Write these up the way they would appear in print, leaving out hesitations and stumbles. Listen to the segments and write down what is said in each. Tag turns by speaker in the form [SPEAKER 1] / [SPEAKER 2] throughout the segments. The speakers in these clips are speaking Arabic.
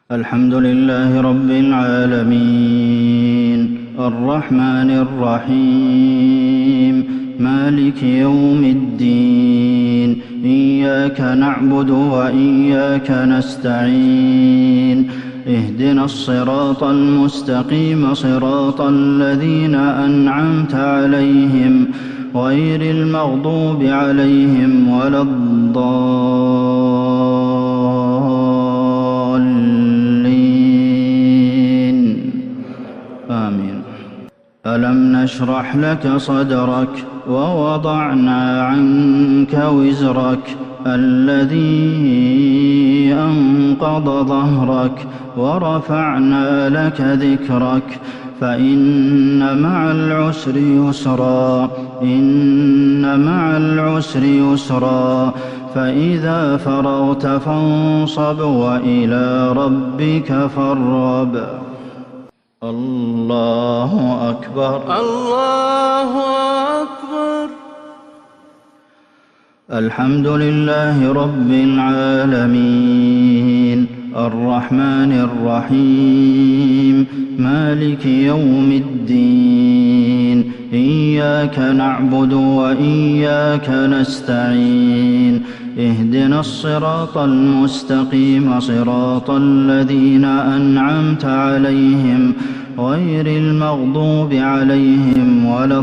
[SPEAKER 1] الحمد لله رب العالمين الرحمن الرحيم مالك يوم الدين إياك نعبد وإياك نستعين اهدنا الصراط المستقيم صراط الذين أنعمت عليهم غير المغضوب عليهم ولا الضالين آمين. ألم نشرح لك صدرك ووضعنا عنك وزرك الذي أنقض ظهرك ورفعنا لك ذكرك فإن مع العسر يسرا إن مع العسر يسرا فإذا فرغت فانصب وإلى ربك فارغب. الله أكبر
[SPEAKER 2] الله أكبر.
[SPEAKER 1] الحمد لله رب العالمين الرحمن الرحيم مالك يوم الدين إياك نعبد وإياك نستعين اهدنا الصراط المستقيم صراط الذين أنعمت عليهم غير المغضوب عليهم ولا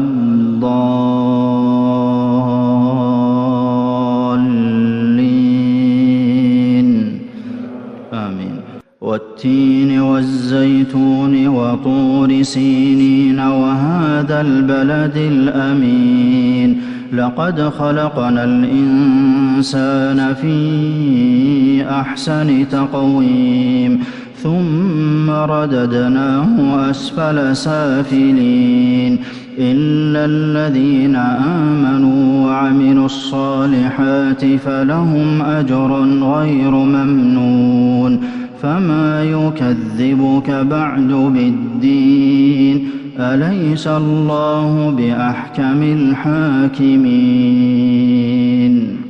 [SPEAKER 1] الضالين آمين. والتين والزيتون وطور سينين وهذا البلد الأمين لقد خلقنا الإنسان في أحسن تقويم ثم رددناه أسفل سافلين إلا الذين آمنوا وعملوا الصالحات فلهم أجر غير ممنون فما يكذبك بعد بالدين أليس الله بأحكم الحاكمين.